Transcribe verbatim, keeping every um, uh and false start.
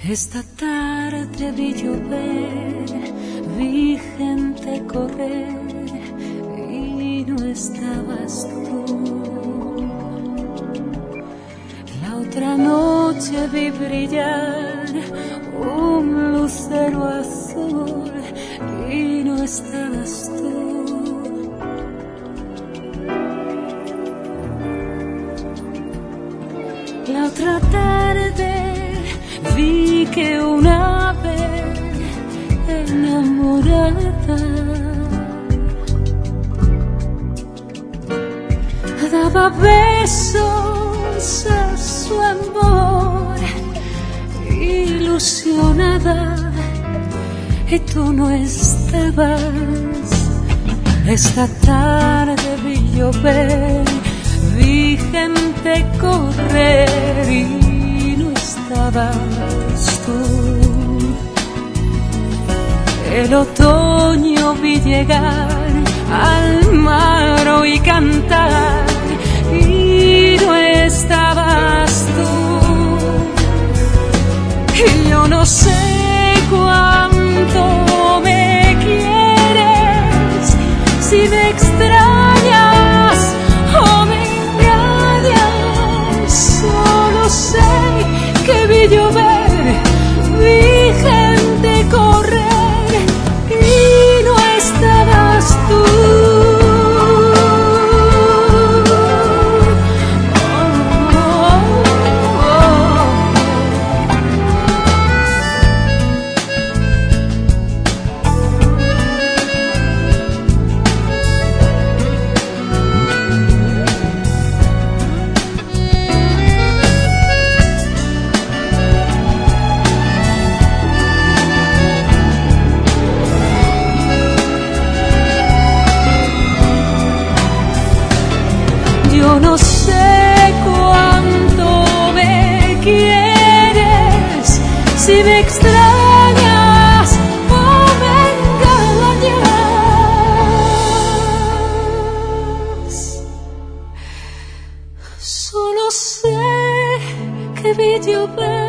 Esta tarde vi llover, vi gente correr y no estabas tú. La otra noche vi brillar un lucero azul y no estabas tú. La otra tarde vi que una ave enamorada daba besos a su amor, ilusionada, y tú no estabas. Esta tarde vi llover, vi gente correr y no estabas tú. El otoño vi llegar al mar y cantar y no estabas tú. Y yo no sé cuánto me quieres, si me extrañas o me engañas. Solo sé que vi llover, vi gente correr y no estabas tú. Yo no sé cuánto me quieres, si me extrañas o me engañas. Solo sé que vi llover